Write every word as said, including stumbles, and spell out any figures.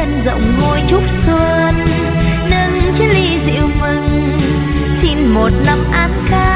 sân rộng ngồi chúc xuân, nâng chén ly rượu mừng, xin một năm an khang.